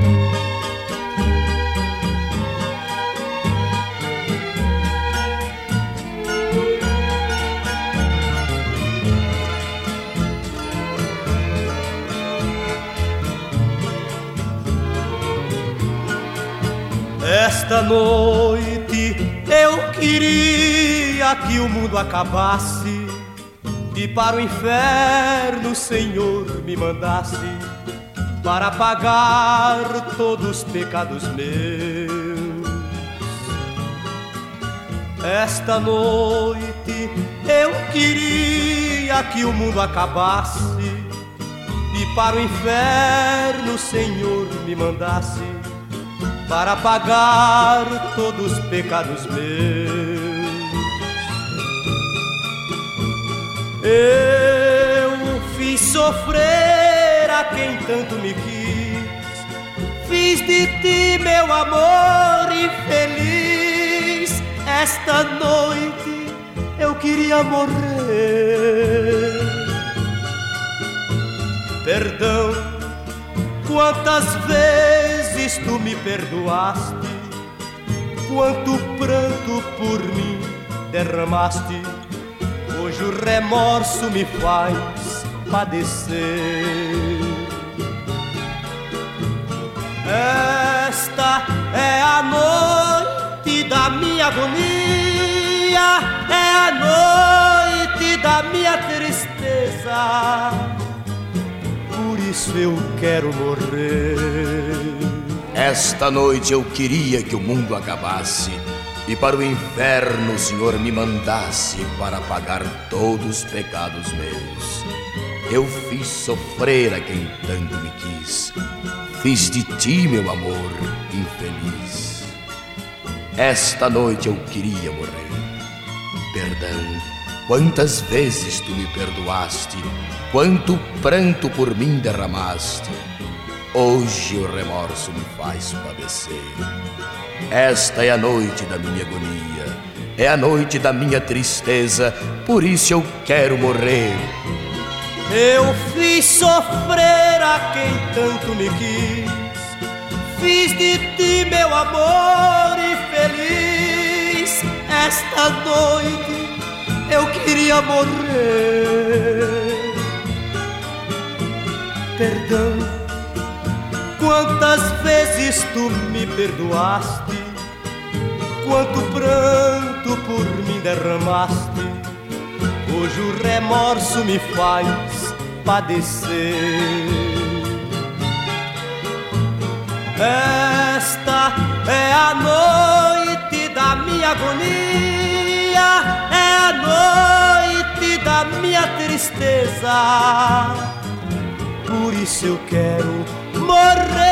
Esta noite eu queria que o mundo acabasse e para o inferno o Senhor me mandasse para pagar todos os pecados meus. Esta noite eu queria que o mundo acabasse e para o inferno o Senhor me mandasse para pagar todos os pecados meus. Eu fiz sofrer a quem tanto me quis, fiz de ti meu amor infeliz. Esta noite eu queria morrer. Perdão, quantas vezes tu me perdoaste, quanto pranto por mim derramaste. Hoje o remorso me faz padecer. Esta é a noite da minha agonia, é a noite da minha tristeza. Por isso eu quero morrer. Esta noite eu queria que o mundo acabasse e para o inferno o Senhor me mandasse para pagar todos os pecados meus. Eu fiz sofrer a quem tanto me quis, fiz de ti meu amor infeliz. Esta noite eu queria morrer. Perdão, quantas vezes tu me perdoaste, quanto pranto por mim derramaste. Hoje o remorso me faz padecer. Esta é a noite da minha agonia, é a noite da minha tristeza, por isso eu quero morrer. Eu fiz sofrer a quem tanto me quis, fiz de ti meu amor infeliz. Esta noite eu queria morrer. Perdão, quantas vezes tu me perdoaste, quanto pranto por mim derramaste. Hoje o remorso me faz padecer. Esta é a noite da minha agonia, é a noite da minha tristeza. Por isso eu quero morrer.